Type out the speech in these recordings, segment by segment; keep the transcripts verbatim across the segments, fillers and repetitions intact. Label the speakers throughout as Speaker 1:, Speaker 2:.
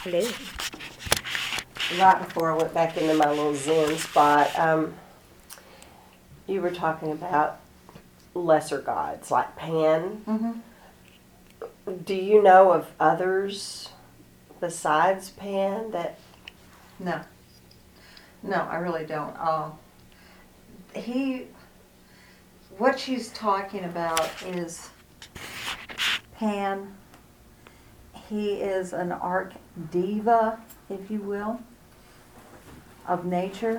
Speaker 1: I do.
Speaker 2: Right before I went back into my little Zen spot, um, you were talking about lesser gods like Pan.
Speaker 3: Mm-hmm.
Speaker 2: Do you know of others besides Pan that?
Speaker 3: No. No, I really don't. Uh, he, what she's talking about is Pan. He is an arch diva, if you will, of nature.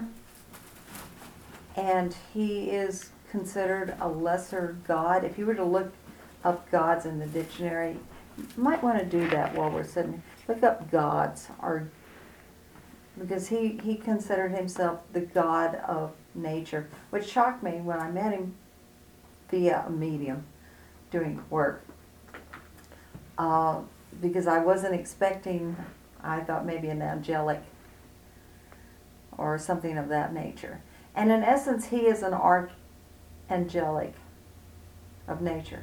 Speaker 3: And he is considered a lesser god. If you were to look up gods in the dictionary, you might want to do that while we're sitting. Look up gods, or because he, he considered himself the god of nature, which shocked me when I met him via a medium doing work. Uh, because I wasn't expecting, I thought maybe an angelic or something of that nature. And in essence, he is an archangelic of nature.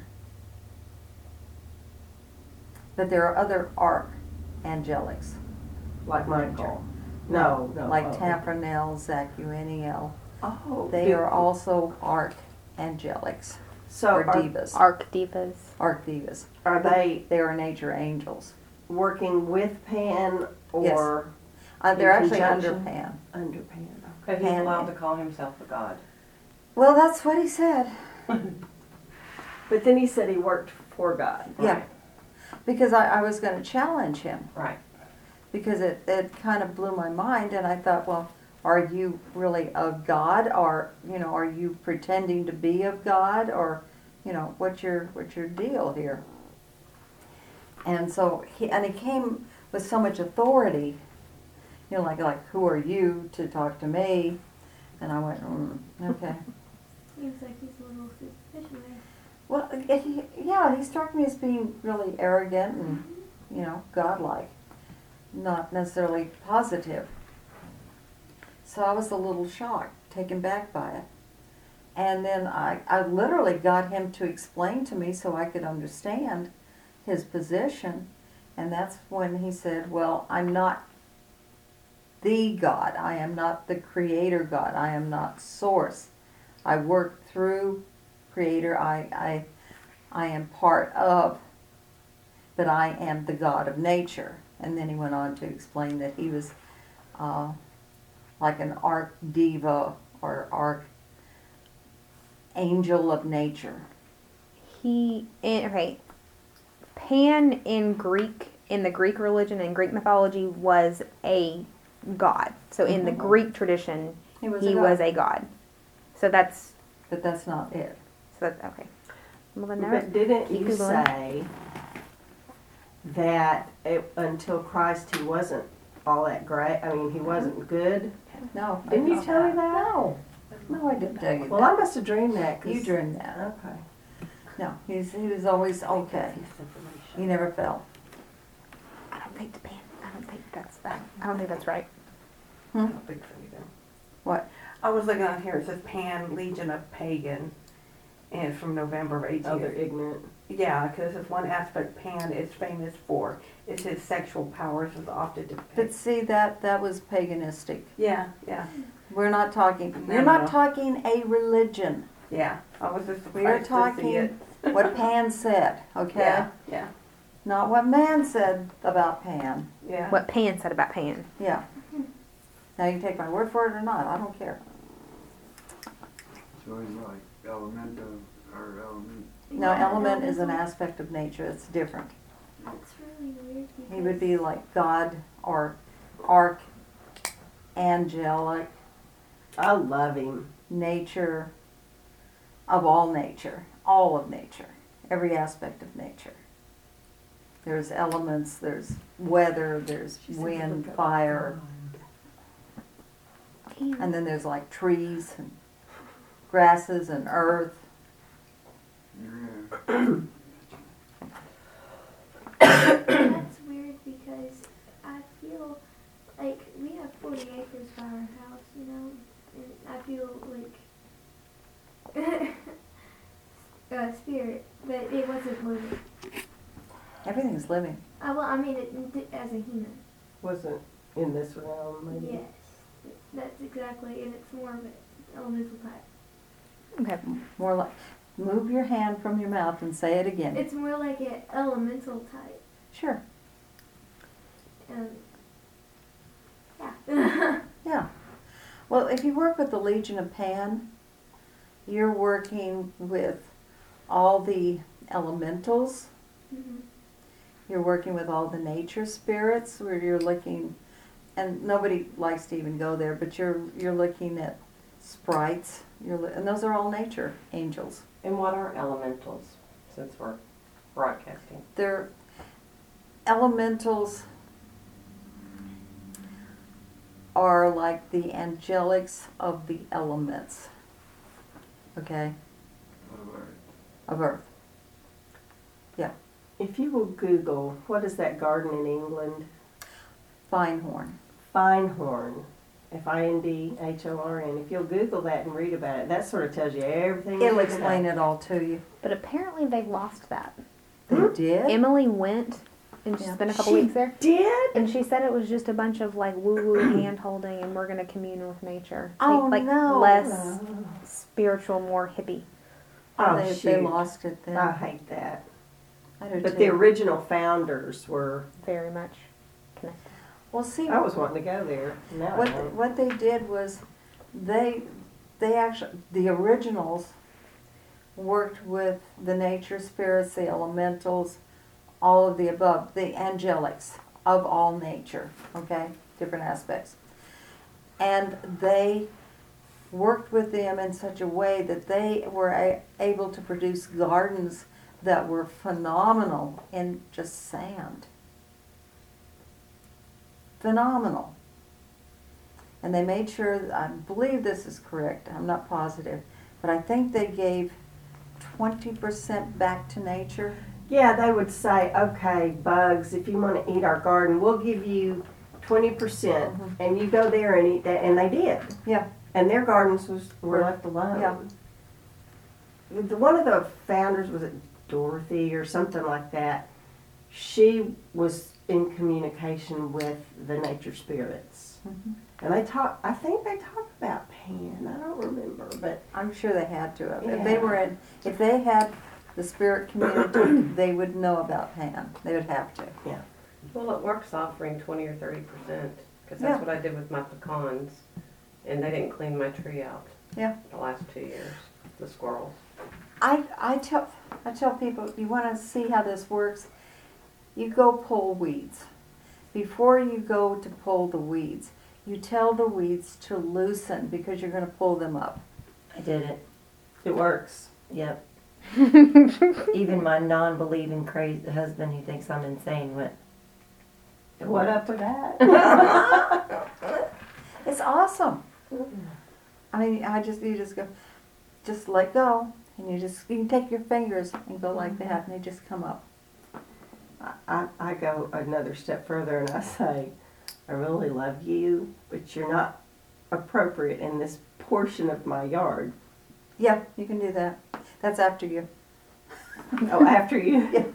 Speaker 3: But there are other archangelics.
Speaker 2: Like Michael? No, no.
Speaker 3: Like
Speaker 2: oh.
Speaker 3: Tampranel, Zachuaniel.
Speaker 2: Oh,
Speaker 3: They
Speaker 2: do-
Speaker 3: are also archangelics,
Speaker 2: so
Speaker 3: or
Speaker 2: are,
Speaker 3: divas.
Speaker 1: Arc divas.
Speaker 3: Archdivas.
Speaker 2: are they
Speaker 3: They are nature angels.
Speaker 2: working with Pan or
Speaker 3: Uh, they're
Speaker 2: In
Speaker 3: actually under
Speaker 2: conjunction?
Speaker 3: Pan.
Speaker 2: under Pan?
Speaker 4: But he's
Speaker 3: And-
Speaker 4: allowed to call himself a god.
Speaker 3: Well, that's what he said.
Speaker 2: But then he said he worked for God.
Speaker 3: Yeah. Because I, I was going to challenge him.
Speaker 4: Right.
Speaker 3: Because it, it kind of blew my mind, and I thought, well, are you really of God, or you know, are you pretending to be of God, or you know, what's your what's your deal here? And so he and he came with so much authority, you know, like like who are you to talk to me? And I went, mm, okay.
Speaker 5: Seems like he's a little suspicious.
Speaker 3: Well, it, he, yeah, he struck me as being really arrogant and you know, godlike, not necessarily positive. So I was a little shocked, taken back by it. And then I, I literally got him to explain to me so I could understand his position. And that's when he said, well, I'm not the God. I am not the creator God. I am not source. I work through creator. I, I, I am part of, but I am the God of nature. And then he went on to explain that he was uh, like an archdiva or archangel of nature.
Speaker 1: He in, okay. Pan in Greek, in the Greek religion and Greek mythology, was a god. So in the
Speaker 3: Mhm.
Speaker 1: Greek tradition,
Speaker 3: He was
Speaker 1: he
Speaker 3: a god.
Speaker 1: was a god. So that's
Speaker 3: But that's not it.
Speaker 1: so that's okay. Well, then
Speaker 2: But didn't
Speaker 1: Keep
Speaker 2: you
Speaker 1: Googling.
Speaker 2: say that it, until Christ he wasn't all that great? I mean, he wasn't good.
Speaker 3: No. I
Speaker 2: Didn't you
Speaker 3: didn't
Speaker 2: tell me
Speaker 3: know
Speaker 2: that?
Speaker 3: No. No, I didn't tell you
Speaker 2: Well,
Speaker 3: that.
Speaker 2: I must have dreamed that. 'cause-
Speaker 3: You dreamed that.
Speaker 2: Okay.
Speaker 3: No, he's, he was always okay. He never fell.
Speaker 1: I don't think the pan. I don't think that's that. I don't think that's right.
Speaker 4: I don't think so either.
Speaker 3: What?
Speaker 4: I was looking on here, it says Pan, Legion of Pagan, and it's from November of
Speaker 2: Oh, they're
Speaker 4: eighteen.
Speaker 2: ignorant.
Speaker 4: Yeah, because it's one aspect Pan is famous for. It's his sexual powers is often
Speaker 3: But
Speaker 4: depicted.
Speaker 3: see, that, that was paganistic.
Speaker 4: Yeah, yeah,
Speaker 3: We're not talking,
Speaker 4: No,
Speaker 3: we're not
Speaker 4: no.
Speaker 3: talking a religion.
Speaker 4: yeah. I was just
Speaker 3: We are
Speaker 4: surprised to see it.
Speaker 3: talking what Pan said, okay?
Speaker 4: Yeah, yeah,
Speaker 3: Not what man said about Pan.
Speaker 4: yeah.
Speaker 1: What Pan said about Pan.
Speaker 3: Yeah. Now you can take my word for it or not, I don't care.
Speaker 6: So he's like element of, or element.
Speaker 3: No, element is an aspect of nature, it's different.
Speaker 5: That's really weird.
Speaker 3: He would be
Speaker 5: because-
Speaker 3: like God or archangelic
Speaker 2: I love him.
Speaker 3: nature of all nature, all of nature, every aspect of nature. There's elements, there's weather, there's wind, fire, and then there's like trees and grasses and earth.
Speaker 6: Yeah.
Speaker 5: That's weird because I feel like we have forty acres by our house, you know, and I feel like uh, spirit, but it wasn't moving.
Speaker 3: Everything's living.
Speaker 5: Uh, well, I mean, it, it, as a human.
Speaker 2: wasn't in this realm, maybe.
Speaker 5: Yes, that's exactly, and it's more of an elemental type.
Speaker 1: Okay.
Speaker 3: More like, move your hand from your mouth and say it again.
Speaker 5: It's more like an elemental type.
Speaker 3: Sure.
Speaker 5: Um, yeah.
Speaker 3: Yeah. Well, if you work with the Legion of Pan, you're working with all the elementals.
Speaker 5: Mhm.
Speaker 3: You're working with all the nature spirits, where you're looking, and nobody likes to even go there, but you're you're looking at sprites. You're lo- and those are all nature angels.
Speaker 7: And what are elementals, since we're broadcasting?
Speaker 3: They're elementals are like the angelics of the elements. Okay,
Speaker 6: Alright.
Speaker 3: of Earth.
Speaker 2: If you will Google, what is that garden in England?
Speaker 3: Finehorn.
Speaker 2: Finehorn. F I N D H O R N. If you'll Google that and read about it, that sort of tells you everything.
Speaker 3: It'll explain it all to you.
Speaker 1: But apparently they lost that.
Speaker 3: They
Speaker 2: Hmm?
Speaker 3: did?
Speaker 1: Emily went, and she's
Speaker 3: Yeah.
Speaker 1: been a couple
Speaker 2: She
Speaker 1: weeks there.
Speaker 2: did?
Speaker 1: And she said it was just a bunch of like woo woo hand holding, and we're gonna commune with nature.
Speaker 3: Oh,
Speaker 1: like
Speaker 3: no.
Speaker 1: less spiritual, more hippie.
Speaker 2: Oh,
Speaker 3: they,
Speaker 2: shoot.
Speaker 3: they lost it then.
Speaker 2: I hate that.
Speaker 3: I do
Speaker 2: But
Speaker 3: too.
Speaker 2: the original founders were,
Speaker 1: Very much connected.
Speaker 3: Well, see,
Speaker 2: I was wanting to go there. Now
Speaker 3: what
Speaker 2: I won't.
Speaker 3: what they did was they they actually the originals worked with the nature spirits, the elementals, all of the above, the angelics of all nature. Okay, different aspects, and they worked with them in such a way that they were a, able to produce gardens that were phenomenal in just sand. Phenomenal. And they made sure, I believe this is correct, I'm not positive, but I think they gave twenty percent back to nature.
Speaker 2: Yeah, they would say, okay, bugs, if you want to eat our garden, we'll give you twenty percent.
Speaker 3: Mhm.
Speaker 2: And you go there and eat that. And they did.
Speaker 3: Yeah.
Speaker 2: And their gardens was, were left alone.
Speaker 3: Yeah.
Speaker 2: The, one of the founders, was it Dorothy or something like that? She was in communication with the nature spirits.
Speaker 3: Mhm.
Speaker 2: And they talk, I think they talk about Pan. I don't remember, but
Speaker 3: I'm sure they had to have. If they
Speaker 2: Yeah.
Speaker 3: were in, if they had the spirit community, they would know about Pan. They would have to.
Speaker 7: Well, it works offering twenty or thirty percent, because
Speaker 3: Yeah.
Speaker 7: that's what I did with my pecans, and they didn't clean my tree out.
Speaker 3: Yeah.
Speaker 7: The last two years, the squirrels.
Speaker 3: I, I tell I tell people, you want to see how this works, you go pull weeds. Before you go to pull the weeds, you tell the weeds to loosen because you're going to pull them up.
Speaker 8: I did it.
Speaker 2: it works.
Speaker 8: Yep. Even my non-believing crazy husband who thinks I'm insane went,
Speaker 2: What up with that?
Speaker 3: It's awesome. I mean, I just you just go, just let go, and you just you can take your fingers and go like that, and they just come up.
Speaker 2: I, I, I go another step further and I say, I really love you, but you're not appropriate in this portion of my yard.
Speaker 3: Yeah, you can do that. That's after you.
Speaker 2: Oh, after you?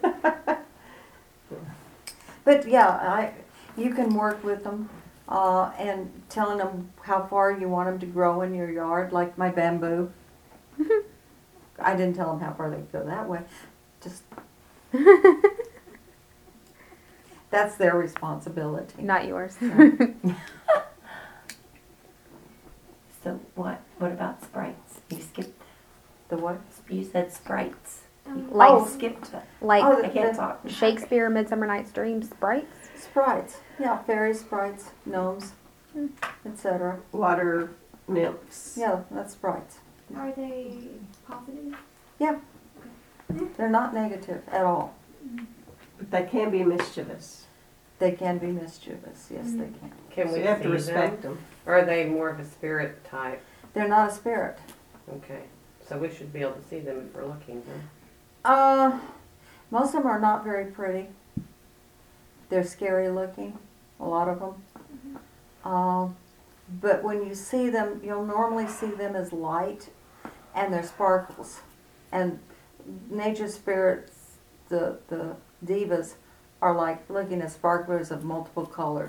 Speaker 3: But yeah, I you can work with them uh, and telling them how far you want them to grow in your yard, like my bamboo. I didn't tell them how far they could go that way. Just that's their responsibility.
Speaker 1: Not yours.
Speaker 8: so what, what about sprites? You skipped,
Speaker 3: The what?
Speaker 8: you said sprites.
Speaker 5: Um,
Speaker 1: Like-
Speaker 8: Oh, skipped that.
Speaker 1: Like
Speaker 3: Oh,
Speaker 8: I can't talk.
Speaker 1: Shakespeare, Midsummer Night's Dream, sprites.
Speaker 3: Sprites. Yeah, fairy sprites, gnomes, et cetera.
Speaker 2: Water nymphs.
Speaker 3: Yeah, that's sprites.
Speaker 5: Are they positive?
Speaker 3: They're not negative at all.
Speaker 2: But they can be mischievous.
Speaker 3: They can be mischievous. Yes, they can.
Speaker 7: Can
Speaker 2: So
Speaker 7: we
Speaker 2: you have to
Speaker 7: see
Speaker 2: respect
Speaker 7: them?
Speaker 2: them.
Speaker 7: Or are they more of a spirit type?
Speaker 3: They're not a spirit.
Speaker 7: Okay, so we should be able to see them if we're looking, huh?
Speaker 3: Uh, most of them are not very pretty. They're scary looking, a lot of them. Um, but when you see them, you'll normally see them as light, and they're sparkles. And nature spirits, the the divas, are like looking at sparklers of multiple colors.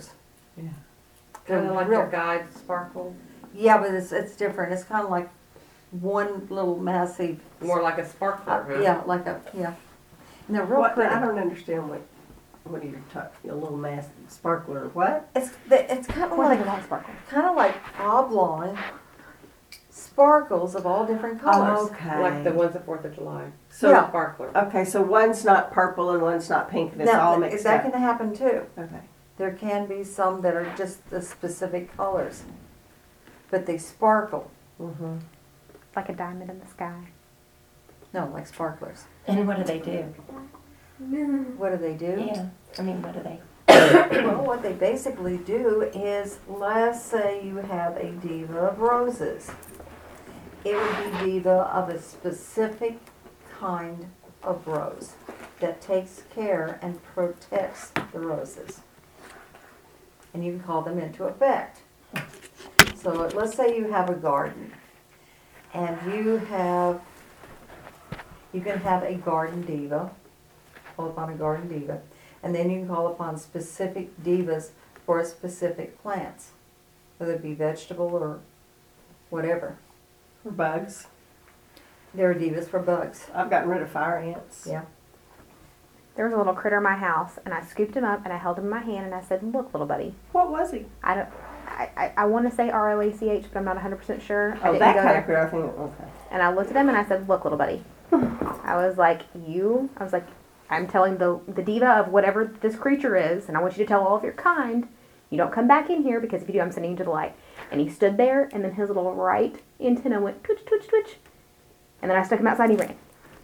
Speaker 3: They're
Speaker 7: Kind of like
Speaker 3: real-
Speaker 7: your guide sparkle,
Speaker 3: Yeah, but it's, it's different. It's kind of like one little massive.
Speaker 7: more like a sparkler,
Speaker 3: Uh,
Speaker 7: huh?
Speaker 3: yeah, like a, yeah. And they're real
Speaker 2: What,
Speaker 3: pretty.
Speaker 2: I don't understand what, what are you talking, a little mass sparkler, what?
Speaker 3: It's, it's kind of
Speaker 1: Fourth of
Speaker 3: like,
Speaker 1: July sparkle.
Speaker 3: kind of like oblong sparkles of all different colors.
Speaker 2: Okay.
Speaker 7: Like the ones at Fourth of July.
Speaker 2: So,
Speaker 3: Yeah.
Speaker 7: Sparkler.
Speaker 2: okay, so one's not purple and one's not pink and it's
Speaker 3: Now,
Speaker 2: all
Speaker 3: th-
Speaker 2: mixed
Speaker 3: that
Speaker 2: up.
Speaker 3: can happen too.
Speaker 2: Okay.
Speaker 3: There can be some that are just the specific colors, but they sparkle.
Speaker 2: Mm-hmm.
Speaker 1: Like a diamond in the sky.
Speaker 3: No, like sparklers.
Speaker 8: And what do they do?
Speaker 3: What do they do?
Speaker 8: Yeah, I mean, what do they?
Speaker 3: Well, what they basically do is, let's say you have a diva of roses. It would be diva of a specific kind of rose that takes care and protects the roses. And you can call them into effect. So let's say you have a garden and you have, you can have a garden diva, call upon a garden diva, and then you can call upon specific divas for specific plants, whether it be vegetable or whatever.
Speaker 2: For bugs.
Speaker 3: There are divas for bugs.
Speaker 2: I've gotten rid of fire ants.
Speaker 3: Yeah.
Speaker 1: There was a little critter in my house, and I scooped him up and I held him in my hand and I said, "Look, little buddy."
Speaker 2: What was he?
Speaker 1: I don't. I, I, I want to say R O A C H, but I'm not one hundred percent sure. I
Speaker 2: Oh,
Speaker 1: didn't
Speaker 2: that
Speaker 1: go
Speaker 2: kind
Speaker 1: there.
Speaker 2: of critter. I think, okay.
Speaker 1: And I looked at him and I said, "Look, little buddy." I was like, "You." I was like, "I'm telling the the diva of whatever this creature is, and I want you to tell all of your kind, you don't come back in here because if you do, I'm sending you to the light." And he stood there, and then his little right antenna went twitch, twitch, twitch, and then I stuck him outside and he ran.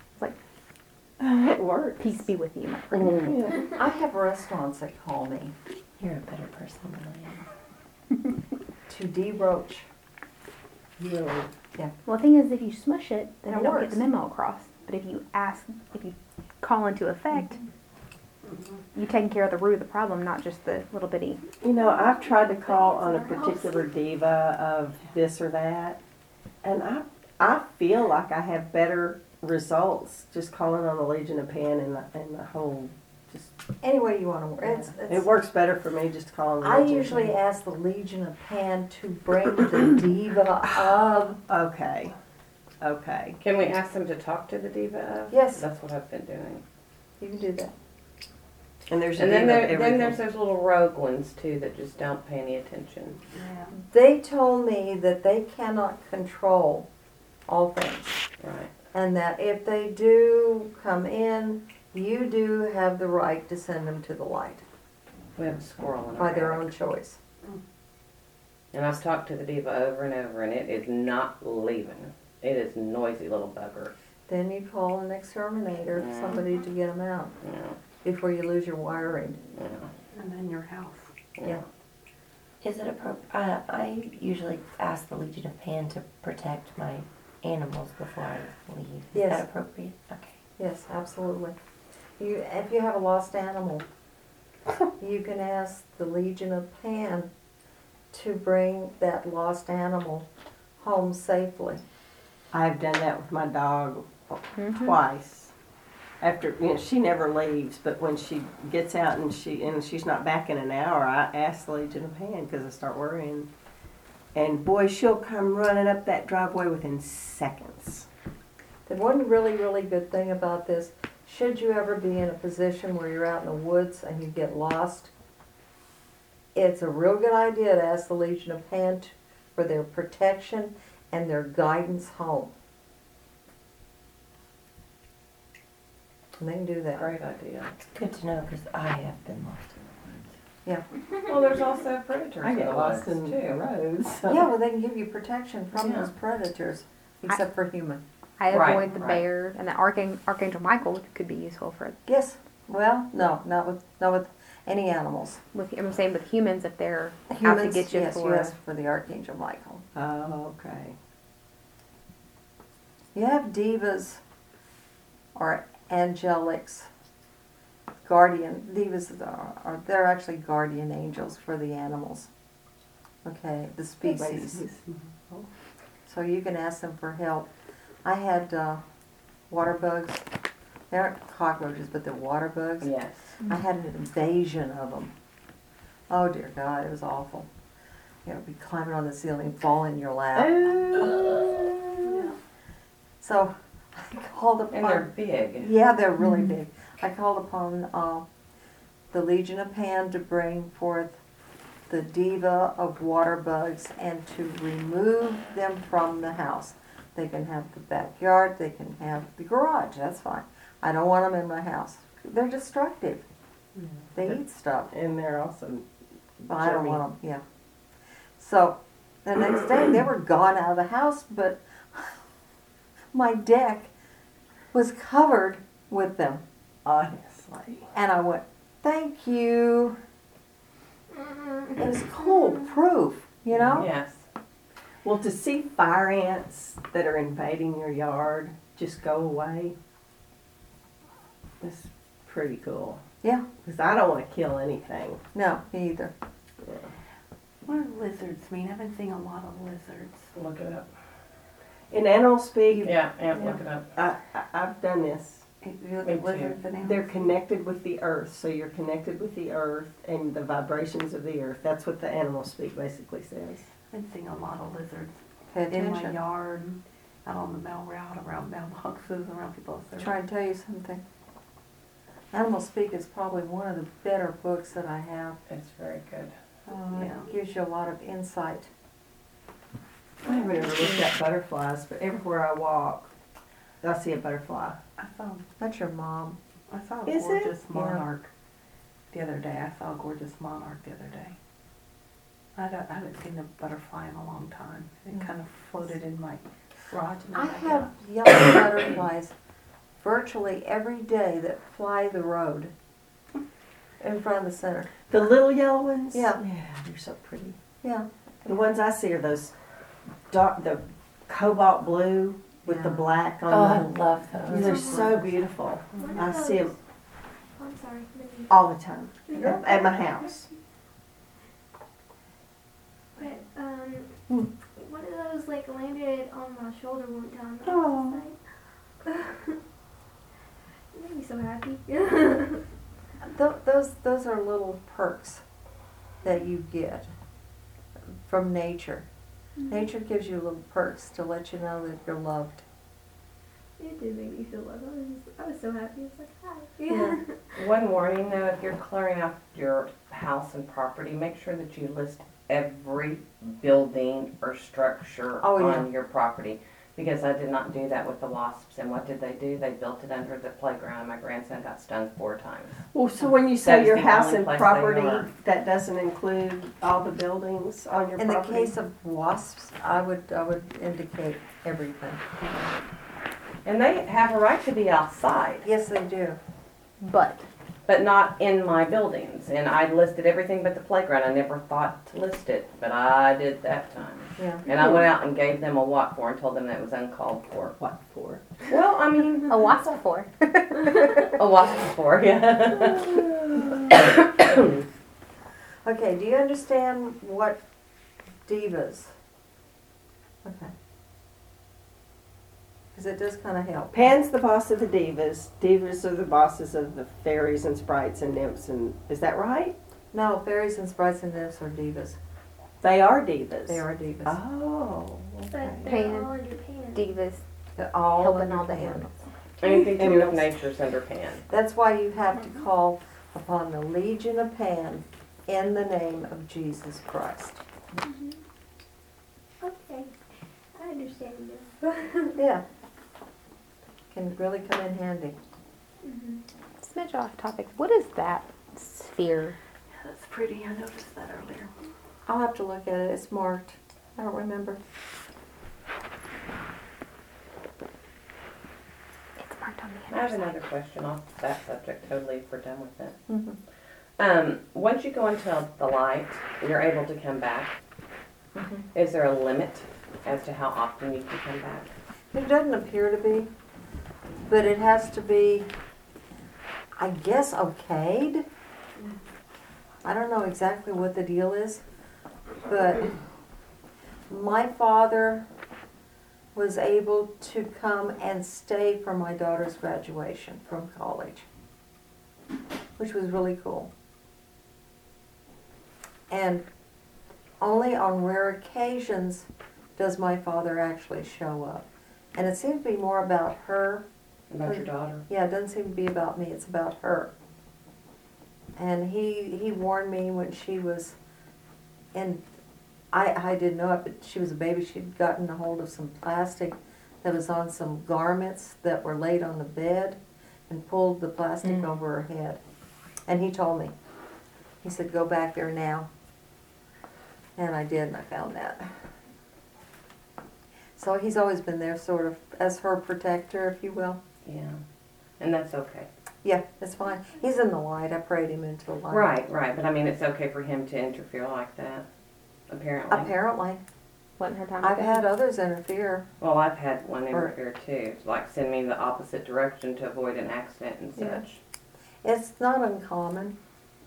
Speaker 2: It worked.
Speaker 1: Peace be with you, my friend.
Speaker 2: Yeah.
Speaker 3: I have restaurants that call me
Speaker 8: You're a better person than I am.
Speaker 3: to de-roach.
Speaker 2: Really.
Speaker 1: Well, the thing is, if you smush it, then
Speaker 3: It
Speaker 1: you don't
Speaker 3: works.
Speaker 1: get the memo across. But if you ask, if you call into effect, you're taking care of the root of the problem, not just the little bitty.
Speaker 2: You know, I've tried to call on a particular diva of this or that, and I I feel like I have better results just calling on the Legion of Pan and the, and the whole. Just
Speaker 3: Any way you want to work. It's,
Speaker 2: it
Speaker 3: it's,
Speaker 2: works better for me just calling. The
Speaker 3: I
Speaker 2: Legion of
Speaker 3: usually
Speaker 2: Pan.
Speaker 3: ask the Legion of Pan to bring the diva of.
Speaker 2: Okay. Okay.
Speaker 7: Can we ask them to talk to the diva of?
Speaker 3: Yes.
Speaker 7: That's what I've been doing.
Speaker 3: You can do that.
Speaker 2: And there's a
Speaker 7: And then
Speaker 2: diva of
Speaker 7: there, then
Speaker 2: everything.
Speaker 7: there's those little rogue ones too that just don't pay any attention.
Speaker 3: They told me that they cannot control all things.
Speaker 7: Right.
Speaker 3: And that if they do come in, you do have the right to send them to the light
Speaker 7: We have a squirrel in
Speaker 3: by
Speaker 7: our
Speaker 3: their
Speaker 7: attic.
Speaker 3: own choice.
Speaker 7: And I've talked to the diva over and over, and it is not leaving. It is noisy little bugger.
Speaker 3: Then you call an exterminator,
Speaker 7: Yeah.
Speaker 3: somebody to get them out
Speaker 7: You know,
Speaker 3: before you lose your wiring.
Speaker 7: you know,
Speaker 4: And then your house.
Speaker 7: you
Speaker 3: Yeah.
Speaker 7: know.
Speaker 8: Is it appropriate? Uh, I usually ask the Legion of Pan to protect my animals before I leave. Is
Speaker 3: Yes.
Speaker 8: that appropriate? Okay.
Speaker 3: Yes, absolutely. You, if you have a lost animal, you can ask the Legion of Pan to bring that lost animal home safely.
Speaker 2: I've done that with my dog
Speaker 1: Mhm.
Speaker 2: twice. After, you know, she never leaves, but when she gets out and she and she's not back in an hour, I ask the Legion of Pan because I start worrying. And boy, she'll come running up that driveway within seconds.
Speaker 3: The one really, really good thing about this, should you ever be in a position where you're out in the woods and you get lost, it's a real good idea to ask the Legion of Pan t- for their protection and their guidance home. And they can do that.
Speaker 7: Great idea.
Speaker 8: It's good to know because I have been lost in the woods.
Speaker 7: Well, there's also predators
Speaker 2: I
Speaker 7: in
Speaker 2: get
Speaker 7: the
Speaker 2: lost
Speaker 7: woods
Speaker 2: in
Speaker 7: too.
Speaker 2: the roads. So.
Speaker 3: Yeah, well, they can give you protection from
Speaker 7: Yeah.
Speaker 3: those predators, except for human.
Speaker 1: I
Speaker 7: Right,
Speaker 1: avoid the
Speaker 7: right.
Speaker 1: bear, and the Archangel, Archangel Michael could be useful for
Speaker 3: Yes. Well, no, not with not with any animals.
Speaker 1: with. I'm saying with humans if they're out to
Speaker 3: Humans,
Speaker 1: get you
Speaker 3: yes,
Speaker 1: for.
Speaker 3: you ask for the Archangel Michael.
Speaker 2: Oh, okay.
Speaker 3: You have divas or angelics, guardian divas are, are they're actually guardian angels for the animals. Okay, the species. So you can ask them for help. I had uh, water bugs. They aren't cockroaches, but they're water bugs.
Speaker 7: Yes.
Speaker 3: I had an invasion of them Oh dear God, it was awful. You know, be climbing on the ceiling, fall in your lap.
Speaker 2: Oh.
Speaker 3: So I called upon.
Speaker 7: And they're big.
Speaker 3: Yeah, they're really big. I called upon uh, the Legion of Pan to bring forth the diva of water bugs and to remove them from the house. They can have the backyard, they can have the garage, that's fine. I don't want them in my house. They're destructive. They eat stuff.
Speaker 2: And they're also.
Speaker 3: But I don't want them, yeah. So the next day they were gone out of the house, but my deck was covered with them.
Speaker 2: Honestly.
Speaker 3: And I went, thank you. It was cold proof, you know?
Speaker 7: Yes.
Speaker 2: Well, to see fire ants that are invading your yard just go away, it's pretty cool.
Speaker 3: Yeah,
Speaker 2: Because I don't want to kill anything.
Speaker 3: no, me either.
Speaker 4: What do lizards mean? I've been seeing a lot of lizards.
Speaker 7: Look it up.
Speaker 2: In animal speak,
Speaker 7: Yeah, yeah, look it up.
Speaker 2: I, I, I've done this.
Speaker 4: You look
Speaker 7: Me
Speaker 4: at
Speaker 7: too.
Speaker 4: lizards and animals.
Speaker 2: They're connected with the earth, so you're connected with the earth and the vibrations of the earth. That's what the animal speak basically says.
Speaker 4: I've been seeing a lot of lizards
Speaker 3: Pay
Speaker 4: in my
Speaker 3: attention.
Speaker 4: yard, out on the mail route, around mailboxes, around people's.
Speaker 3: Try and tell you something. Animal Speak is probably one of the better books that I have.
Speaker 7: It's very good.
Speaker 3: Uh,
Speaker 4: Yeah.
Speaker 3: It gives you a lot of insight.
Speaker 2: I haven't ever looked at butterflies, but everywhere I walk, I see a butterfly.
Speaker 4: I saw,
Speaker 3: That's your mom.
Speaker 4: I saw a
Speaker 2: Is it?
Speaker 4: gorgeous
Speaker 3: Yeah.
Speaker 4: monarch the other day. I saw a gorgeous monarch the other day. I, don't, I haven't seen a butterfly in a long time. It
Speaker 3: Mm.
Speaker 4: kind of floated in my garage. And
Speaker 3: I
Speaker 4: then
Speaker 3: have yellow butterflies virtually every day that fly the road in front of the center.
Speaker 2: The little yellow ones?
Speaker 3: Yeah.
Speaker 2: Yeah, they're so pretty.
Speaker 3: Yeah.
Speaker 2: The ones I see are those dark, the cobalt blue with the
Speaker 3: Yeah.
Speaker 2: black
Speaker 8: Oh, I
Speaker 2: on
Speaker 8: love
Speaker 2: them.
Speaker 8: those.
Speaker 2: They're so beautiful.
Speaker 5: One
Speaker 2: I
Speaker 5: of
Speaker 2: see
Speaker 5: those-
Speaker 2: them
Speaker 5: Oh, I'm sorry. Mindy.
Speaker 2: all the time at my house.
Speaker 5: But um,
Speaker 3: Hmm.
Speaker 5: one of those like landed on my shoulder one time. I
Speaker 3: Aw.
Speaker 5: was just like, it made me so happy.
Speaker 3: Th- those those are little perks that you get from nature. Nature gives you little perks to let you know that you're loved.
Speaker 5: It did make me feel loved. I was, just, I was so happy. I was like, hi.
Speaker 3: Yeah.
Speaker 7: One warning though, if you're clearing out your house and property, make sure that you list every building or structure
Speaker 3: Oh, yeah.
Speaker 7: on your property. Because I did not do that with the wasps, and what did they do? They built it under the playground, and my grandson got stung four times.
Speaker 2: Well, so when you say
Speaker 7: That's
Speaker 2: your
Speaker 7: the
Speaker 2: house
Speaker 7: only
Speaker 2: and
Speaker 7: place they
Speaker 2: property,
Speaker 7: are.
Speaker 2: that doesn't include all the buildings on your
Speaker 3: In the
Speaker 2: property?
Speaker 3: case of wasps, I would I would indicate everything.
Speaker 7: And they have a right to be outside,
Speaker 3: Yes, they do.
Speaker 1: But
Speaker 7: but not in my buildings. And I listed everything but the playground. I never thought to list it, but I did that time.
Speaker 3: Yeah.
Speaker 7: And I went out and gave them a what for and told them that it was uncalled for.
Speaker 2: What for?
Speaker 7: Well, I mean,
Speaker 1: a wasp for.
Speaker 7: a wasp for, yeah.
Speaker 3: Okay. Do you understand what divas? Okay. Because it does kind of help.
Speaker 2: Pan's the boss of the divas. Divas are the bosses of the fairies and sprites and nymphs. And is that right?
Speaker 3: No, fairies and sprites and nymphs are divas.
Speaker 2: They are divas.
Speaker 3: They are divas.
Speaker 2: Oh.
Speaker 5: But
Speaker 2: Okay.
Speaker 5: they're
Speaker 1: Pan.
Speaker 5: all under Pan.
Speaker 1: Divas
Speaker 3: They're all
Speaker 1: helping
Speaker 3: under
Speaker 1: all the
Speaker 3: Pan.
Speaker 1: animals.
Speaker 7: Anything to do with
Speaker 2: Animals.
Speaker 7: nature's under Pan.
Speaker 3: That's why you have to call upon the Legion of Pan in the name of Jesus Christ.
Speaker 5: Mhm. Okay, I understand you.
Speaker 3: Yeah. Can really come in handy.
Speaker 5: Mhm.
Speaker 1: Smidge off topic. What is that sphere?
Speaker 4: Yeah, that's pretty. I noticed that earlier.
Speaker 3: I'll have to look at it. It's marked. I don't remember.
Speaker 1: It's marked on the
Speaker 7: I have
Speaker 1: other
Speaker 7: another question off that subject, totally, if we're done with it.
Speaker 3: Mm-hmm.
Speaker 7: Um, once you go into the light, you're able to come back.
Speaker 3: Mhm.
Speaker 7: Is there a limit as to how often you can come back?
Speaker 3: It doesn't appear to be, but it has to be, I guess, okayed. I don't know exactly what the deal is, but my father was able to come and stay for my daughter's graduation from college, which was really cool. And only on rare occasions does my father actually show up. And it seems to be more about her.
Speaker 7: About your daughter?
Speaker 3: Yeah, it doesn't seem to be about me, it's about her. And he he warned me when she was in, I, I didn't know it, but she was a baby. She'd gotten a hold of some plastic that was on some garments that were laid on the bed and pulled the plastic
Speaker 1: Mm.
Speaker 3: over her head. And he told me, he said, go back there now. And I did, and I found that. So he's always been there sort of as her protector, if you will.
Speaker 7: Yeah. And that's okay.
Speaker 3: Yeah, it's fine. He's in the light. I prayed him into the light.
Speaker 7: Right, right. But I mean, it's okay for him to interfere like that, apparently.
Speaker 3: Apparently.
Speaker 1: Letting her time
Speaker 3: I've
Speaker 1: to
Speaker 3: had others interfere.
Speaker 7: Well, I've had one
Speaker 3: Or-
Speaker 7: interfere too, like send me in the opposite direction to avoid an accident and
Speaker 3: Yeah.
Speaker 7: such.
Speaker 3: It's not uncommon.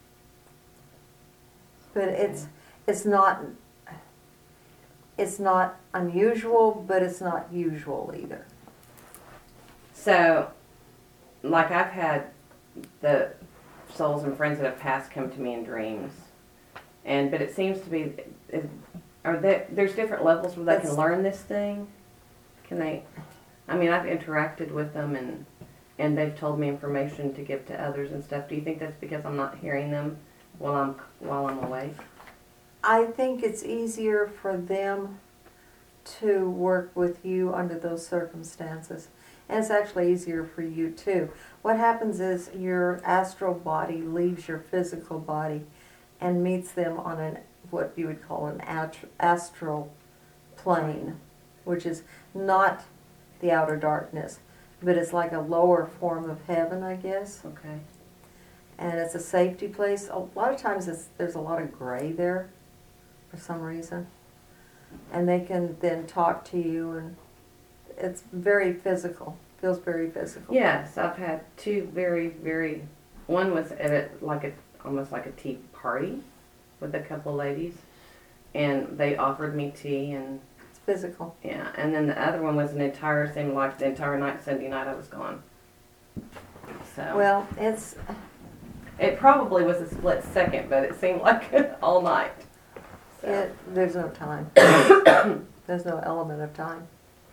Speaker 3: But it's it's not it's not unusual, but it's not usual either.
Speaker 7: So, like I've had the souls and friends that have passed come to me in dreams, and but it seems to be, is, are there, there's different levels where they
Speaker 3: That's-
Speaker 7: can learn this thing. Can they? I mean, I've interacted with them and and they've told me information to give to others and stuff. Do you think that's because I'm not hearing them while I'm while I'm awake?
Speaker 3: I think it's easier for them to work with you under those circumstances. And it's actually easier for you too. What happens is your astral body leaves your physical body and meets them on an what you would call an at- astral plane, which is not the outer darkness, but it's like a lower form of heaven, I guess.
Speaker 7: Okay.
Speaker 3: And it's a safety place. A lot of times it's, there's a lot of gray there for some reason. And they can then talk to you, and it's very physical. Feels very physical.
Speaker 7: Yes, I've had two very, very. One was at a, like a almost like a tea party with a couple ladies, and they offered me tea and
Speaker 3: It's physical.
Speaker 7: yeah. And then the other one was an entire seemed like the entire night Sunday night I was gone. So
Speaker 3: Well, it's
Speaker 7: it probably was a split second, but it seemed like all night. So.
Speaker 3: it, there's no time. There's no element of time.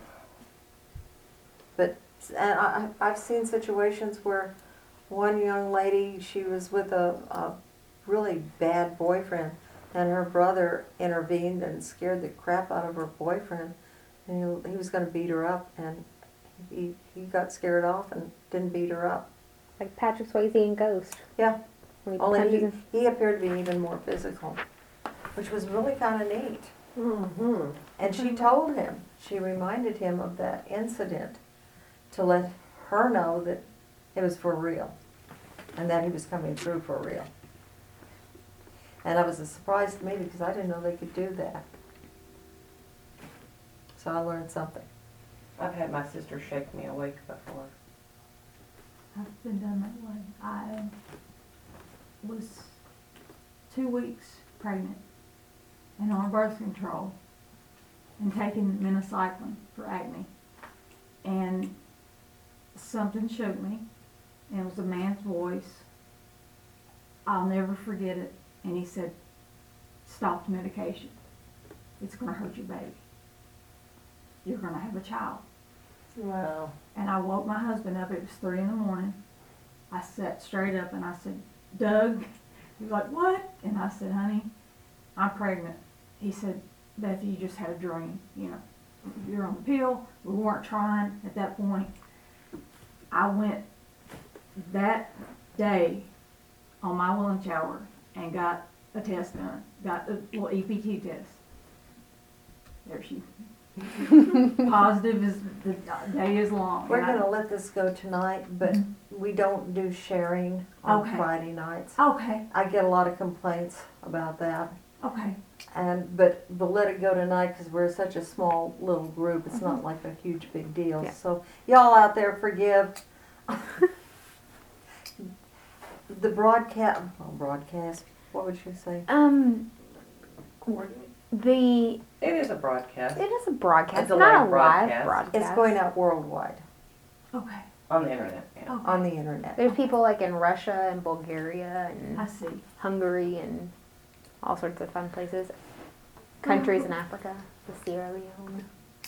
Speaker 3: But and I, I- I've seen situations where one young lady, she was with a, a really bad boyfriend, and her brother intervened and scared the crap out of her boyfriend, and he, he was going to beat her up, and he, he got scared off and didn't beat her up.
Speaker 1: Like Patrick Swayze in Ghost.
Speaker 3: Yeah.
Speaker 1: When he
Speaker 3: Only
Speaker 1: punches
Speaker 3: he,
Speaker 1: him.
Speaker 3: he appeared to be even more physical, which was really kind of neat.
Speaker 2: Mm-hmm.
Speaker 3: And she told him, she reminded him of that incident to let her know that it was for real and that he was coming through for real. And that was a surprise to me because I didn't know they could do that. So I learned something.
Speaker 7: I've had my sister shake me awake before.
Speaker 9: I've been done that way. I was two weeks pregnant and on birth control and taking minocycline for acne. And something showed me, and it was a man's voice. I'll never forget it. And he said, stop the medication. It's going to hurt your baby. You're going to have a child.
Speaker 2: Wow.
Speaker 9: And I woke my husband up. It was three in the morning. I sat straight up and I said, Doug. He was like, what? And I said, honey, I'm pregnant. He said, Beth, you just had a dream. You know, you're on the pill. We weren't trying at that point. I went that day on my lunch hour and got a test done. Got a little E P T test. There she positive as the day is long.
Speaker 3: We're
Speaker 9: And I-
Speaker 3: going to let this go tonight, but
Speaker 9: Mhm.
Speaker 3: we don't do sharing on
Speaker 9: Okay.
Speaker 3: Friday nights.
Speaker 9: Okay,
Speaker 3: I get a lot of complaints about that.
Speaker 9: okay.
Speaker 3: And but we'll let it go tonight because we're such a small little group. It's not like a huge big deal.
Speaker 1: Yeah.
Speaker 3: So y'all out there, forgive the broadcast. Well, broadcast. What would you say?
Speaker 1: Um, the
Speaker 7: It is a broadcast
Speaker 1: it is a broadcast,
Speaker 7: It's a
Speaker 1: not
Speaker 7: live
Speaker 1: a
Speaker 7: broadcast.
Speaker 1: live broadcast.
Speaker 3: It's going out worldwide
Speaker 9: Okay.
Speaker 7: on the internet. Yeah.
Speaker 9: Okay.
Speaker 3: on the internet.
Speaker 1: There's people like in Russia and Bulgaria
Speaker 9: I
Speaker 1: and
Speaker 9: see.
Speaker 1: Hungary and all sorts of fun places. Countries in Africa, the Sierra Leone.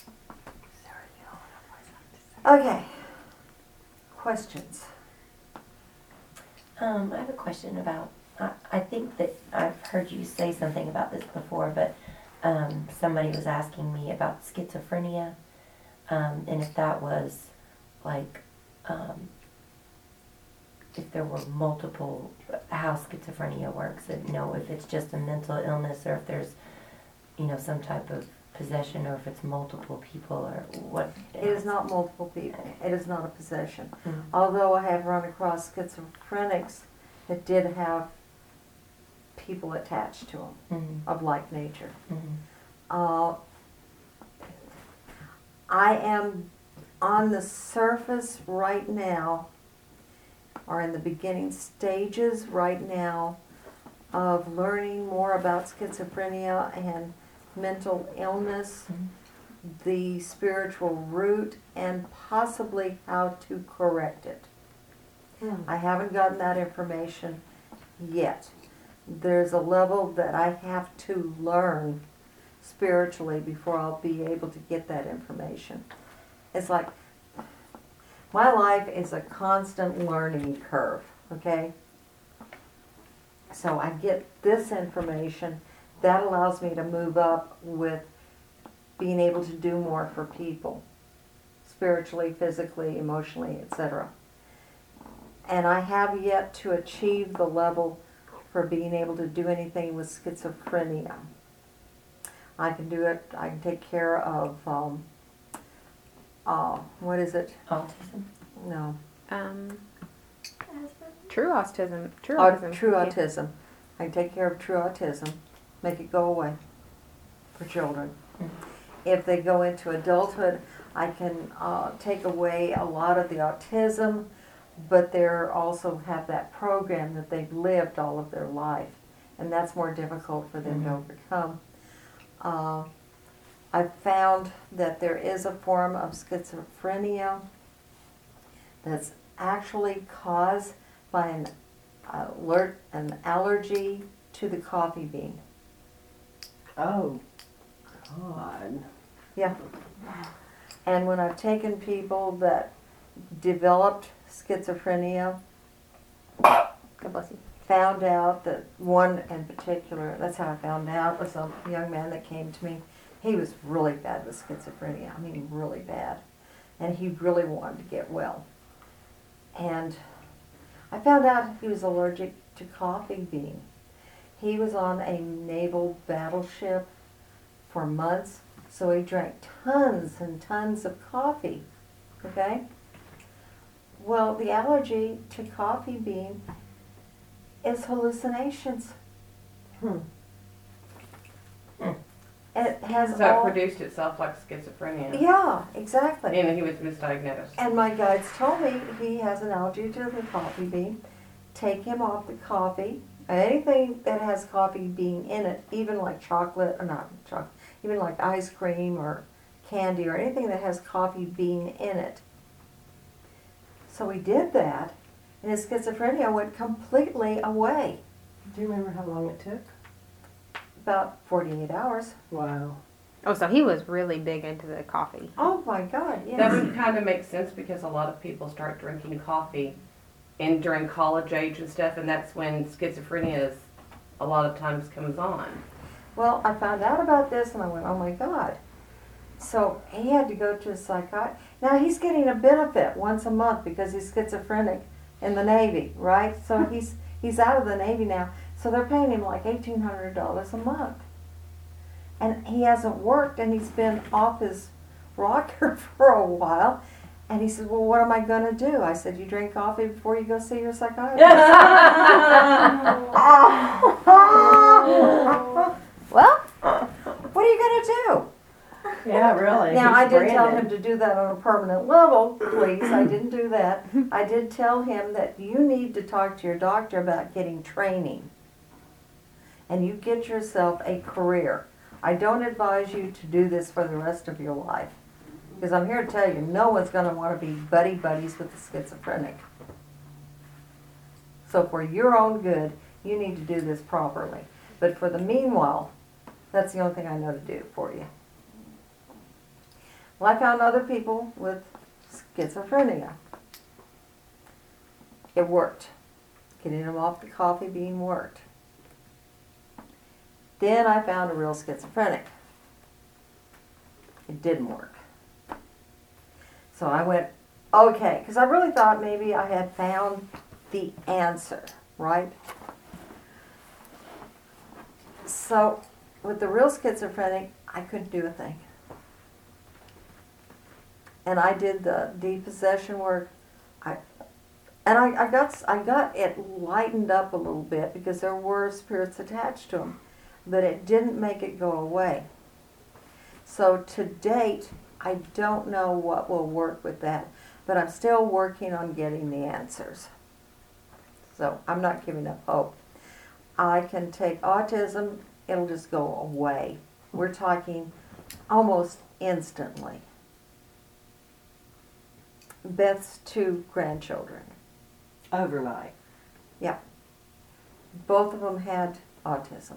Speaker 3: Okay. Questions?
Speaker 8: Um, I have a question about, I, I think that I've heard you say something about this before, but um, somebody was asking me about schizophrenia, um, and if that was like, um, if there were multiple, how schizophrenia works, and you know, if it's just a mental illness or if there's, you know, some type of possession or if it's multiple people or what.
Speaker 3: It is not multiple people. It is not a possession.
Speaker 8: Mhm.
Speaker 3: Although I have run across schizophrenics that did have people attached to them
Speaker 8: Mhm.
Speaker 3: of like nature.
Speaker 8: Mhm.
Speaker 3: Uh, I am on the surface right now, or in the beginning stages right now, of learning more about schizophrenia and mental illness,
Speaker 8: Mhm.
Speaker 3: the spiritual root, and possibly how to correct it.
Speaker 2: Hmm.
Speaker 3: I haven't gotten that information yet. There's a level that I have to learn spiritually before I'll be able to get that information. It's like my life is a constant learning curve, okay? So I get this information that allows me to move up with being able to do more for people, spiritually, physically, emotionally, et cetera. And I have yet to achieve the level for being able to do anything with schizophrenia. I can do it, I can take care of, um, uh, what is it?
Speaker 8: Autism.
Speaker 3: No.
Speaker 1: Um,
Speaker 5: Asperger's?
Speaker 1: true autism. True
Speaker 3: Au-
Speaker 1: autism.
Speaker 3: True
Speaker 1: yeah.
Speaker 3: autism. I can take care of true autism, make it go away for children.
Speaker 8: Mhm.
Speaker 3: If they go into adulthood, I can uh, take away a lot of the autism, but they also have that program that they've lived all of their life, and that's more difficult for them to
Speaker 8: Mhm.
Speaker 3: overcome. Uh, I've found that there is a form of schizophrenia that's actually caused by an alert, an allergy to the coffee bean.
Speaker 2: Oh, God.
Speaker 3: Yeah. And when I've taken people that developed schizophrenia,
Speaker 1: God bless you.
Speaker 3: found out that one in particular, that's how I found out, was a young man that came to me. He was really bad with schizophrenia. I mean, really bad. And he really wanted to get well. And I found out he was allergic to coffee bean. He was on a naval battleship for months, so he drank tons and tons of coffee, okay? Well, the allergy to coffee bean is hallucinations.
Speaker 2: Hmm.
Speaker 3: It has
Speaker 7: So it
Speaker 3: all...
Speaker 7: produced itself like schizophrenia.
Speaker 3: Yeah, exactly.
Speaker 7: And he was misdiagnosed.
Speaker 3: And my guides told me he has an allergy to the coffee bean. Take him off the coffee. Anything that has coffee bean in it, even like chocolate, or not chocolate, even like ice cream or candy or anything that has coffee bean in it. So we did that, and his schizophrenia went completely away.
Speaker 2: Do you remember how long it took?
Speaker 3: About forty-eight hours.
Speaker 2: Wow.
Speaker 1: Oh, so he was really big into the coffee.
Speaker 3: Oh my God, yes.
Speaker 7: That would kind of make sense because a lot of people start drinking coffee and during college age and stuff, and that's when schizophrenia is, a lot of times comes on.
Speaker 3: Well, I found out about this and I went, oh my God. So he had to go to a psychiatrist. Now he's getting a benefit once a month because he's schizophrenic in the Navy, right? So he's he's out of the Navy now. So they're paying him like eighteen hundred dollars a month. And he hasn't worked and he's been off his rocker for a while. And he said, well, what am I going to do? I said, you drink coffee before you go see your psychiatrist.
Speaker 1: Well,
Speaker 3: What are you going to do?
Speaker 2: Yeah, really.
Speaker 3: Now,
Speaker 2: He's
Speaker 3: I didn't tell
Speaker 2: branded.
Speaker 3: him to do that on a permanent level, please. I didn't do that. I did tell him that you need to talk to your doctor about getting training. And you get yourself a career. I don't advise you to do this for the rest of your life. Because I'm here to tell you, no one's going to want to be buddy buddies with the schizophrenic. So for your own good, you need to do this properly. But for the meanwhile, that's the only thing I know to do for you. Well, I found other people with schizophrenia. It worked. Getting them off the coffee bean worked. Then I found a real schizophrenic. It didn't work. So I went, okay, because I really thought maybe I had found the answer, right? So with the real schizophrenic, I couldn't do a thing. And I did the depossession work. I, and I, I got I got it lightened up a little bit because there were spirits attached to them, but it didn't make it go away. So to date, I don't know what will work with that, but I'm still working on getting the answers. So I'm not giving up hope. I can take autism, it'll just go away. We're talking almost instantly. Beth's two grandchildren.
Speaker 2: Overnight.
Speaker 3: Both of them had autism.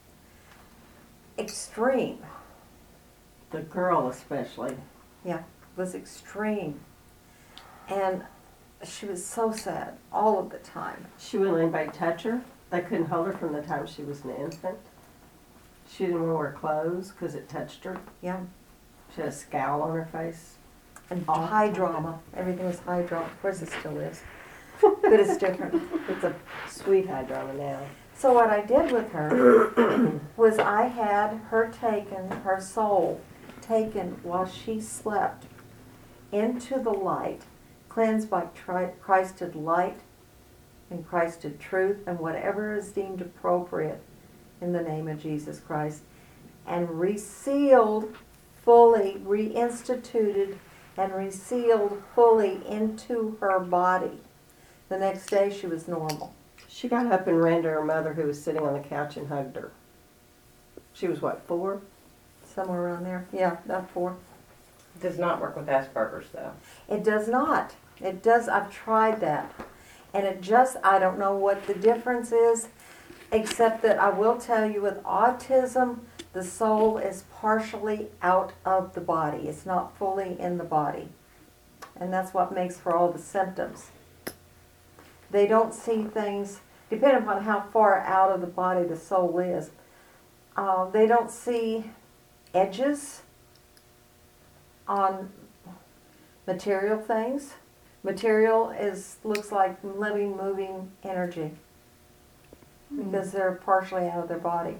Speaker 3: Extreme.
Speaker 2: The girl especially.
Speaker 3: Was extreme. And she was so sad all of the time.
Speaker 2: She wouldn't let anybody touch her. They couldn't hold her from the time she was an infant. She didn't want to wear clothes because it touched her.
Speaker 3: Yeah.
Speaker 2: She had a scowl on her face.
Speaker 3: And
Speaker 2: All the
Speaker 3: high
Speaker 2: time.
Speaker 3: drama. Everything was high drama. Of course it still is. But it's different.
Speaker 2: It's a sweet high drama now.
Speaker 3: So what I did with her was I had her taken, her soul taken while she slept into the light, cleansed by tri- Christed light and Christed truth and whatever is deemed appropriate in the name of Jesus Christ, and resealed fully, reinstituted and resealed fully into her body. The next day she was normal.
Speaker 2: She got up and ran to her mother who was sitting on the couch and hugged her. She was what, four?
Speaker 3: Somewhere around there. Yeah, about four.
Speaker 7: Does not work with Asperger's though.
Speaker 3: It does not. It does. I've tried that. And it just, I don't know what the difference is, except that I will tell you with autism, the soul is partially out of the body. It's not fully in the body. And that's what makes for all the symptoms. They don't see things, depending upon how far out of the body the soul is, uh, they don't see edges on material things. Material is looks like living, moving energy because they're partially out of their body.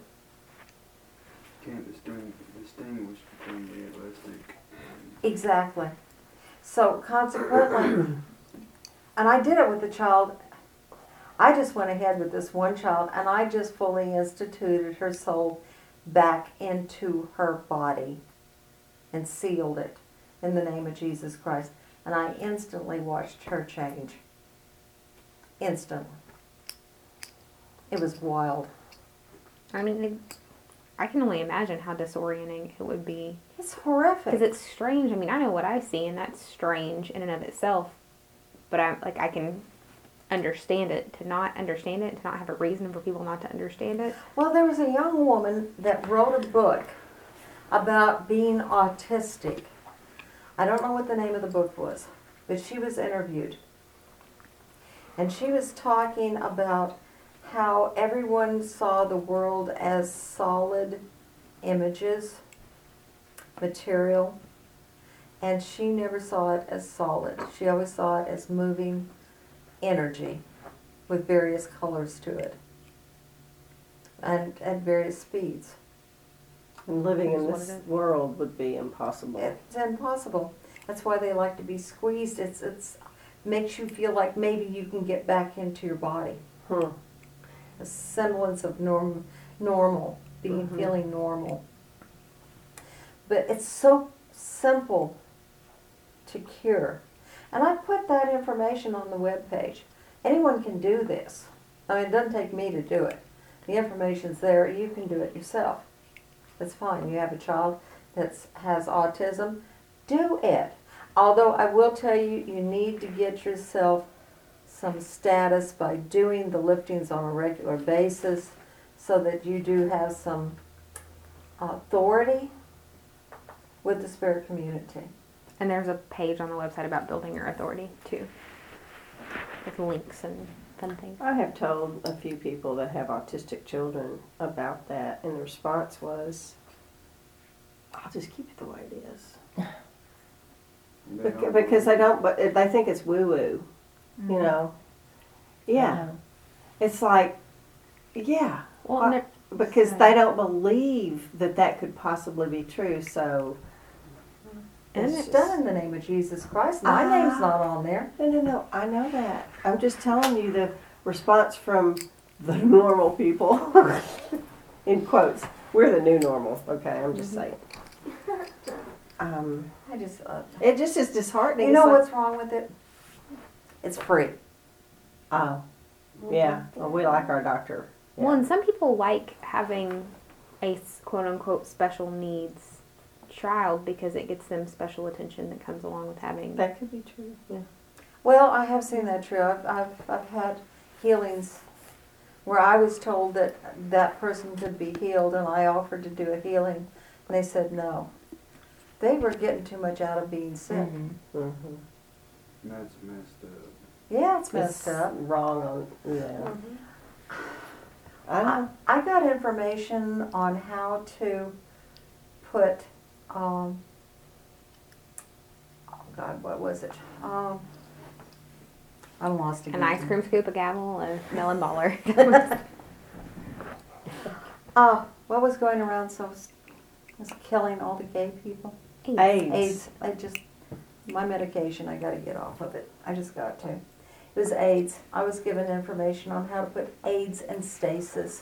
Speaker 6: Can't distinguish, distinguish between realistic and
Speaker 3: Exactly. So consequently, and I did it with the child. I just went ahead with this one child and I just fully instituted her soul back into her body and sealed it in the name of Jesus Christ. And I instantly watched her change. Instantly. It was wild.
Speaker 1: I mean, it, I can only imagine how disorienting it would be.
Speaker 3: It's horrific.
Speaker 1: Because it's strange. I mean, I know what I see, and that's strange in and of itself. But I like I can understand it. To not understand it, to not have a reason for people not to understand it.
Speaker 3: Well, there was a young woman that wrote a book about being autistic. I don't know what the name of the book was, but she was interviewed. And she was talking about how everyone saw the world as solid images, material, and she never saw it as solid. She always saw it as moving energy with various colors to it and at various speeds.
Speaker 2: And living in
Speaker 3: Is what
Speaker 2: this
Speaker 3: it is.
Speaker 2: world would be impossible.
Speaker 3: It's impossible. That's why they like to be squeezed. It's it's makes you feel like maybe you can get back into your body.
Speaker 2: Hmm.
Speaker 3: A semblance of norm, normal, being
Speaker 2: Mhm.
Speaker 3: feeling normal. But it's so simple to cure. And I put that information on the webpage. Anyone can do this. I mean, it doesn't take me to do it. The information's there. You can do it yourself. That's fine. You have a child that has autism, do it. Although I will tell you, you need to get yourself some status by doing the liftings on a regular basis so that you do have some authority with the spirit community.
Speaker 1: And there's a page on the website about building your authority too, with links and fun things.
Speaker 2: I have told a few people that have autistic children about that, and the response was, I'll just keep it the way it is.
Speaker 6: They
Speaker 2: Bec-
Speaker 6: don't
Speaker 2: Because they
Speaker 6: believe-
Speaker 2: don't, but they think it's woo-woo,
Speaker 9: Mm-hmm.
Speaker 2: you know? Yeah. It's like, yeah,
Speaker 1: Well, and there-
Speaker 2: because they don't believe that that could possibly be true, so.
Speaker 1: And
Speaker 2: it's
Speaker 3: It's
Speaker 2: just-
Speaker 3: done in the name of Jesus Christ. My
Speaker 2: Ah.
Speaker 3: name's not on there.
Speaker 2: No, no, no, I know that. I'm just telling you the response from the normal people. In quotes. We're the new normal, okay, I'm just saying. Um,
Speaker 3: I just, uh,
Speaker 2: it just is disheartening.
Speaker 3: you know
Speaker 2: It's like,
Speaker 3: what's wrong with it? It's free.
Speaker 2: oh, yeah, well, we like our doctor. Yeah.
Speaker 1: well, and some people like having a s- quote unquote special needs child because it gets them special attention that comes along with having.
Speaker 2: That could be true, yeah.
Speaker 3: Well, I have seen that true. I've, I've, I've had healings where I was told that that person could be healed, and I offered to do a healing, and they said no. They were getting too much out of being sick.
Speaker 8: Mhm.
Speaker 2: Mm-hmm.
Speaker 6: That's messed up.
Speaker 3: Yeah, it's messed up.
Speaker 2: Wrong on, yeah.
Speaker 3: Mhm.
Speaker 2: I know.
Speaker 3: I got information on how to put, um, oh God, what was it? Um, I'm lost again.
Speaker 1: An ice cream scoop, a gavel, a melon baller.
Speaker 3: Uh, what was going around so s- was killing all the gay people?
Speaker 2: AIDS.
Speaker 3: AIDS. I just, my medication, I gotta get off of it. I just got to. It was AIDS. I was given information on how to put AIDS in stasis.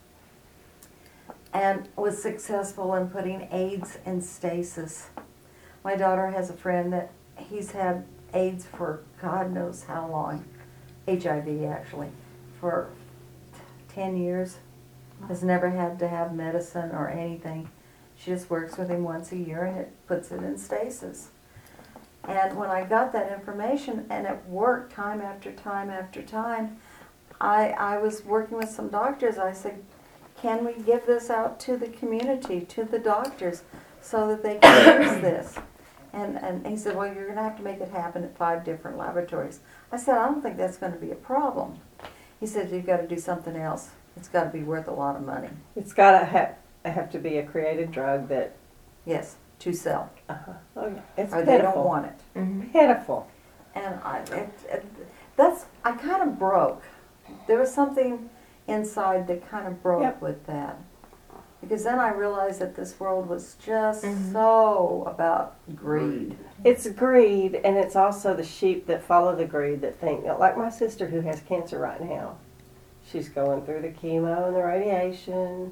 Speaker 3: And was successful in putting AIDS in stasis. My daughter has a friend that he's had AIDS for God knows how long. H I V actually. For ten years. Has never had to have medicine or anything. She just works with him once a year and it puts it in stasis. And when I got that information, and it worked time after time after time, I, I was working with some doctors. I said, can we give this out to the community, to the doctors, so that they can use this? And, and he said, well, you're going to have to make it happen at five different laboratories. I said, I don't think that's going to be a problem. He said, you've got to do something else. It's got to be worth a lot of money.
Speaker 2: It's gotta have, have to be a created drug that,
Speaker 3: Yes, to sell.
Speaker 2: uh-huh. Oh, yeah. It's
Speaker 3: Or
Speaker 2: pitiful.
Speaker 3: they don't want it.
Speaker 8: Mhm.
Speaker 2: Pitiful.
Speaker 3: And I, it, it, that's, I kind of broke. There was something inside that kind of broke
Speaker 2: Yep.
Speaker 3: with that. Because then I realized that this world was just
Speaker 8: Mhm.
Speaker 3: so about greed.
Speaker 2: It's greed, and it's also the sheep that follow the greed that think, like my sister who has cancer right now. She's going through the chemo and the radiation.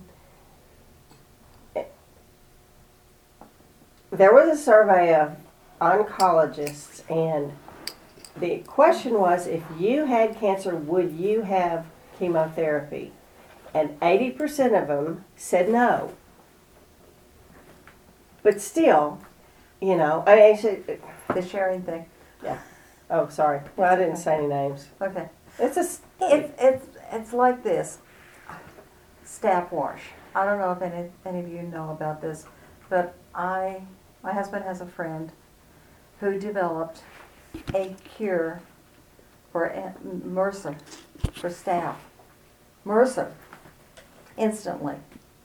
Speaker 2: There was a survey of oncologists, and the question was, if you had cancer, would you have chemotherapy? And eighty percent of them said no. But still, you know, I mean, she-
Speaker 3: The sharing thing.
Speaker 2: oh, sorry. Well, I didn't say any names.
Speaker 3: Okay.
Speaker 2: It's a study.
Speaker 3: It's, it's, it's like this. Staph wash. I don't know if any, any of you know about this, but I, my husband has a friend who developed a cure for a- MRSA, for staph. MRSA. Instantly.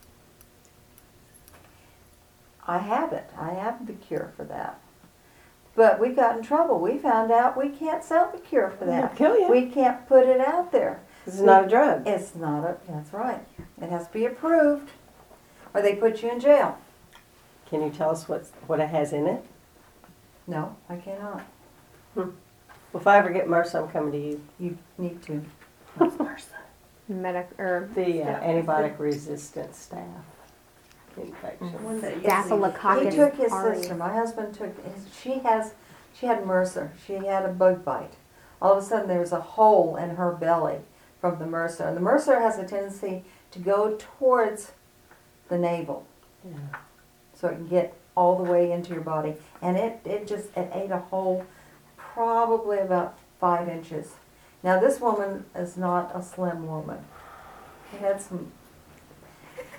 Speaker 3: I have it. I have the cure for that. But we got in trouble. We found out we can't sell the cure for
Speaker 2: It'll
Speaker 3: that.
Speaker 2: kill you.
Speaker 3: We can't put it out there.
Speaker 2: This is not a drug.
Speaker 3: It's not a, that's right. It has to be approved or they put you in jail.
Speaker 2: Can you tell us what's, what it has in it?
Speaker 3: No, I cannot.
Speaker 2: Well, if I ever get MRSA, I'm coming to you.
Speaker 3: You need to.
Speaker 1: Medic or
Speaker 2: The uh, antibiotic resistant staph infection.
Speaker 1: Staphylococcus
Speaker 3: He took his
Speaker 1: aureus.
Speaker 3: sister. My husband took his, she has, she had MRSA. She had a bug bite. All of a sudden there was a hole in her belly from the MRSA. And the MRSA has a tendency to go towards the navel.
Speaker 2: Yeah.
Speaker 3: So it can get all the way into your body. And it, it just, it ate a hole probably about five inches. Now this woman is not a slim woman. She had some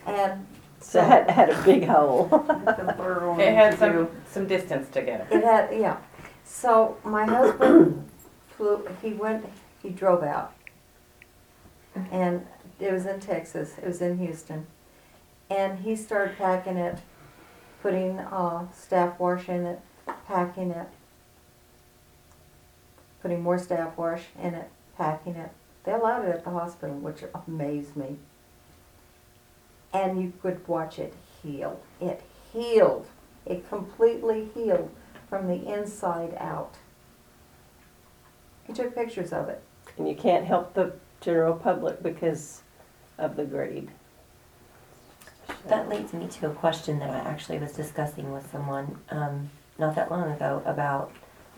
Speaker 3: And
Speaker 2: So it had, had a big hole.
Speaker 7: It had some, some distance to go.
Speaker 3: it had, yeah. So my husband flew, he went, he drove out. And it was in Texas, it was in Houston. And he started packing it, putting uh, staff wash in it, packing it, putting more staff wash in it, packing it. They allowed it at the hospital, which amazed me. And you could watch it heal. It healed. It completely healed from the inside out. He took pictures of it.
Speaker 2: And you can't help the general public because of the grade.
Speaker 8: That leads me to a question that I actually was discussing with someone um, not that long ago about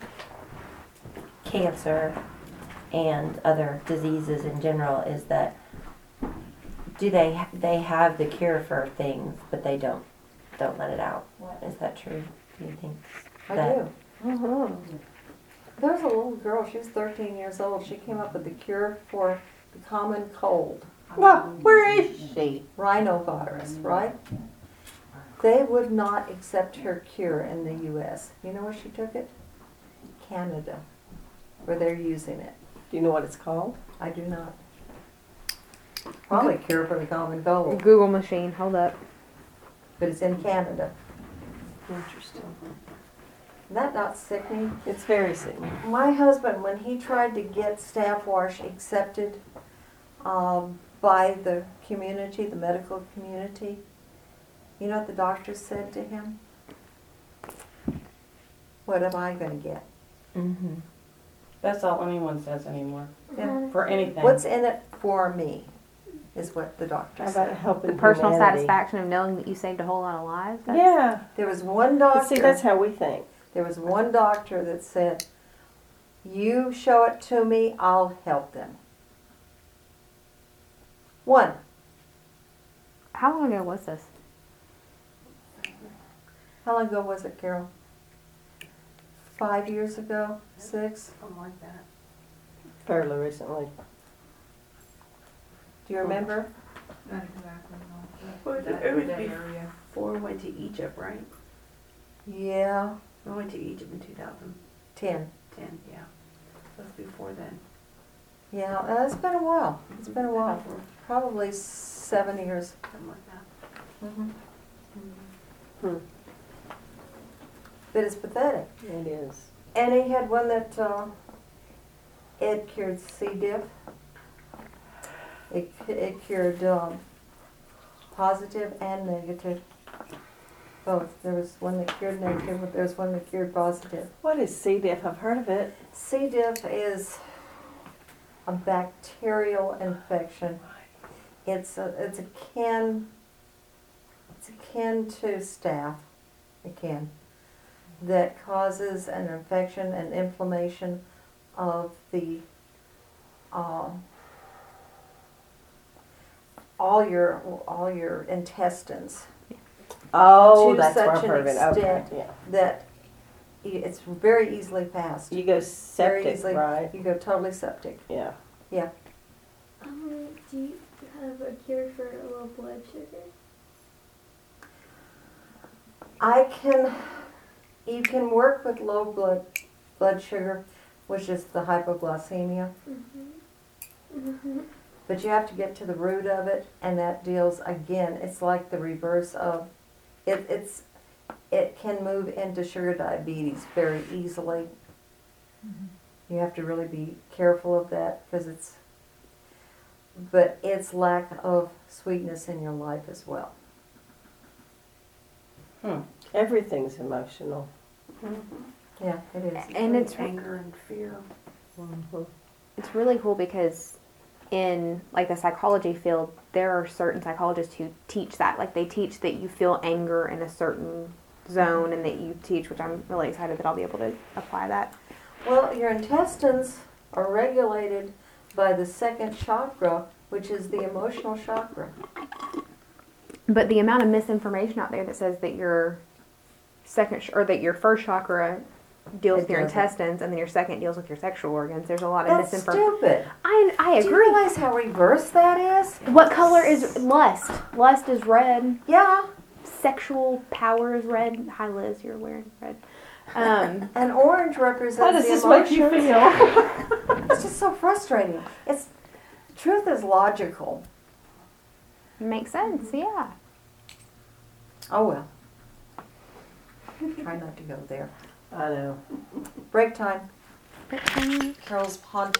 Speaker 8: cancer and other diseases in general. Is that do they they have the cure for things, but they don't don't let it out? Is that true? Do you think?
Speaker 3: I
Speaker 8: that,
Speaker 3: do.
Speaker 2: Mm-hmm.
Speaker 3: There was a little girl, she was thirteen years old. She came up with the cure for the common cold.
Speaker 2: Well, where is she?
Speaker 3: Rhinovirus, right? They would not accept her cure in the U S. You know where she took it? Canada, where they're using it.
Speaker 2: Do you know what it's called?
Speaker 3: I do not. Probably cure for the common cold,
Speaker 1: Google machine, hold up.
Speaker 3: but it's in Canada.
Speaker 2: Interesting.
Speaker 3: Isn't that not sickening?
Speaker 2: It's very sickening.
Speaker 3: My husband, when he tried to get staff wash accepted um, by the community, the medical community, you know what the doctor said to him? What am I going to get?
Speaker 8: mm-hmm.
Speaker 7: That's all anyone says anymore.
Speaker 3: Yeah.
Speaker 7: For anything.
Speaker 3: What's in it for me? Is what the doctor
Speaker 2: How about
Speaker 3: said.
Speaker 2: helping
Speaker 1: The personal
Speaker 2: humanity?
Speaker 1: satisfaction of knowing that you saved a whole lot of lives. That's,
Speaker 2: Yeah.
Speaker 3: There was one
Speaker 2: But
Speaker 3: doctor.
Speaker 2: see, that's how we think.
Speaker 3: There was one doctor that said, "You show it to me, I'll help them." One.
Speaker 1: How long ago was this?
Speaker 3: How long ago was it, Carol? Five years ago? Six?
Speaker 4: Something like that.
Speaker 2: Fairly recently.
Speaker 3: Do you remember?
Speaker 4: Not exactly, no.
Speaker 7: Well,
Speaker 4: That-
Speaker 7: it was
Speaker 4: that
Speaker 7: bef-
Speaker 4: area.
Speaker 7: Before we went to Egypt, right?
Speaker 3: Yeah,
Speaker 7: We went to Egypt in two thousand
Speaker 3: ten.
Speaker 7: ten, yeah. That was before then.
Speaker 3: Yeah, uh, it's been a while. It's been a while. Probably seven years.
Speaker 7: Something like that.
Speaker 3: Mm-hmm.
Speaker 2: Hmm.
Speaker 3: But it's pathetic.
Speaker 2: It is.
Speaker 3: And he had one that uh, it cured C. diff. It, it cured um, positive and negative. Both. There was one that cured negative, but there was one that cured positive.
Speaker 2: What is C. diff? I've heard of it.
Speaker 3: C. diff is a bacterial infection. It's a, it's akin, it's akin to staph, akin, that causes an infection and inflammation of the, uh, all your, all your intestines,
Speaker 2: Oh,
Speaker 3: To
Speaker 2: that's where
Speaker 3: such
Speaker 2: I've
Speaker 3: an
Speaker 2: heard of it. Okay,
Speaker 3: extent.
Speaker 2: yeah.
Speaker 3: that y- it's very easily passed.
Speaker 2: You go
Speaker 3: Very
Speaker 2: septic,
Speaker 3: easily.
Speaker 2: right?
Speaker 3: You go totally septic.
Speaker 2: Yeah.
Speaker 5: Um, do you have a cure for low blood sugar?
Speaker 3: I can, you can work with low blood blood sugar, which is the hypoglycemia,
Speaker 5: Mm-hmm. Mm-hmm.
Speaker 3: but you have to get to the root of it, and that deals again. It's like the reverse of, it. It's, it can move into sugar diabetes very easily. You have to really be careful of that because it's, but it's lack of sweetness in your life as well.
Speaker 7: Hmm.
Speaker 2: Everything's emotional.
Speaker 3: Yeah, it is.
Speaker 1: And it's
Speaker 4: Anger and fear.
Speaker 1: it's really cool because in like the psychology field, there are certain psychologists who teach that. Like they teach that you feel anger in a certain zone, and that you teach, which I'm really excited that I'll be able to apply that.
Speaker 3: Well, your intestines are regulated by the second chakra, which is the emotional chakra.
Speaker 1: But the amount of misinformation out there that says that your second ch- or that your first chakra deals
Speaker 3: It
Speaker 1: with your
Speaker 3: doesn't.
Speaker 1: intestines, and then your second deals with your sexual organs. There's a lot of
Speaker 3: That's
Speaker 1: misinformation.
Speaker 3: stupid.
Speaker 1: I I
Speaker 3: Do you
Speaker 1: agree.
Speaker 3: realize how reverse that is?
Speaker 1: What color is lust? Lust is red.
Speaker 3: Yeah.
Speaker 1: Sexual power is red. Hi Liz, you're wearing red. Um,
Speaker 3: And orange represents
Speaker 9: How does
Speaker 3: the
Speaker 9: this make you
Speaker 3: emotions.
Speaker 9: feel?
Speaker 3: It's just so frustrating. It's truth is logical.
Speaker 1: makes sense. Yeah.
Speaker 3: Oh well. Try not to go there.
Speaker 2: I know.
Speaker 3: Break time. Carol's haunting.